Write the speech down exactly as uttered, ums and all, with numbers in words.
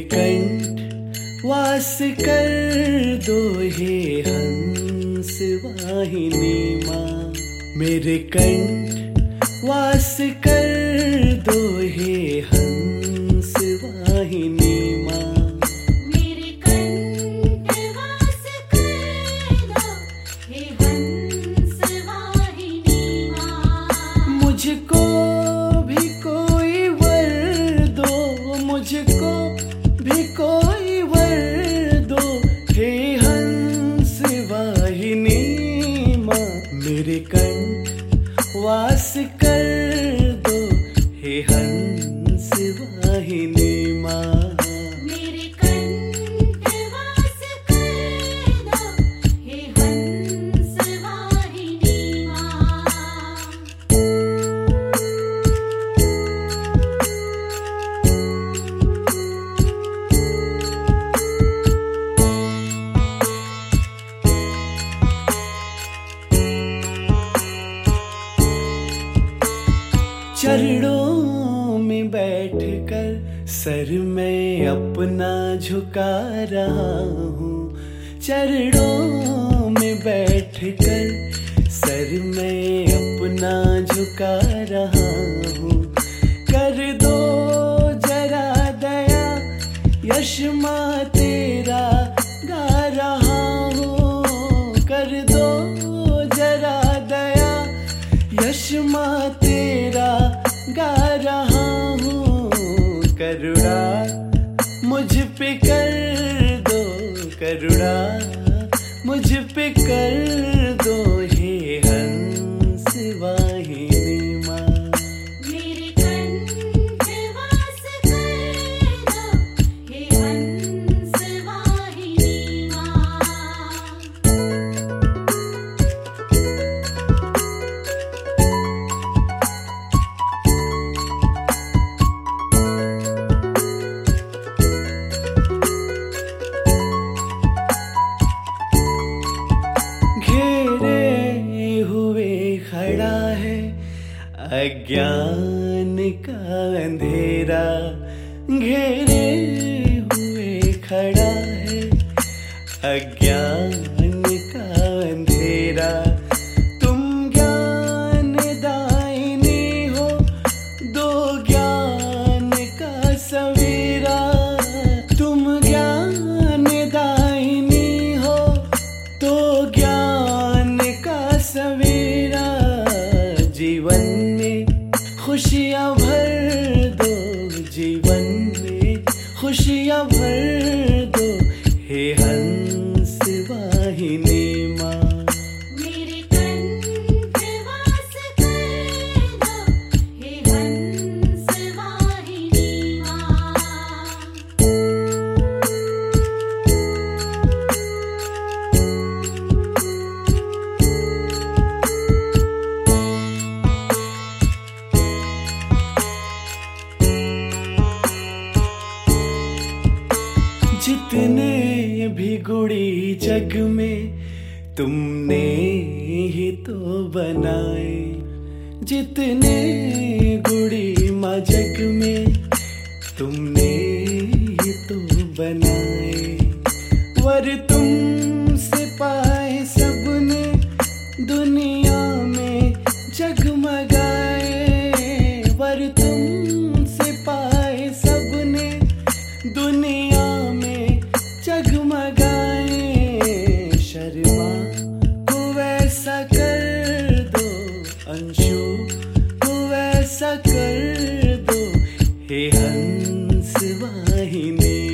कंठ वास कर दो हे हंस वाहिनी माँ। मेरे कंठ वास कर दो हे हंस वाहिनी माँ। मेरे कंठ वास कर दो हे हंस वाहिनी माँ। मुझको भी कोई वर दो, मुझको भी कोई वर दो हे हंस वाहिनी माँ। मेरे कंठ वास कर दो हे हंस वाहिनी माँ। मेरे कंठ वास कर दो हे हंस वाहिनी माँ। चरणों में बैठकर सर मैं अपना झुका रहा हूँ। चरणों में बैठकर सर मैं अपना झुका रहा हूँ। कर दो जरा दया यश माँ तेरा गा रहा हूँ। कर दो जरा दया यश माँ तेरा गा रहा हूँ। करुणा मुझ पे कर दो, करुणा मुझ पे कर दो हे हंस वाहिनी माँ। मेरे कंठ वास कर दो हे हंस वाहिनी माँ। घेरे हुए खड़ा है अज्ञान का अंधेरा। घेरे हुए खड़ा है अज्ञान का अंधेरा। तुम ज्ञान दायिनी हो दो ज्ञान का सवेरा। तुम ज्ञान दायिनी हो तो ज्ञान का सवेरा। जीवन में खुशियाँ भर दो, जीवन में खुशियाँ भर दो हे हंस वाहिनी माँ। मेरे कंठ वास कर दो हे हंस वाहिनी माँ। जितने भी गुड़ी जग में तुमने ही तो बनाए। जितने गुड़ी माँ जग में तुमने ही तो बनाए। वर तुमसे पाए सबने दुनिया में जगमगाए। वर तुमसे पाए सबने दुनिया में जगमगाए। शर्मा को वैसा कर दो, अंशु को वैसा कर दो हे हंस वाहिनी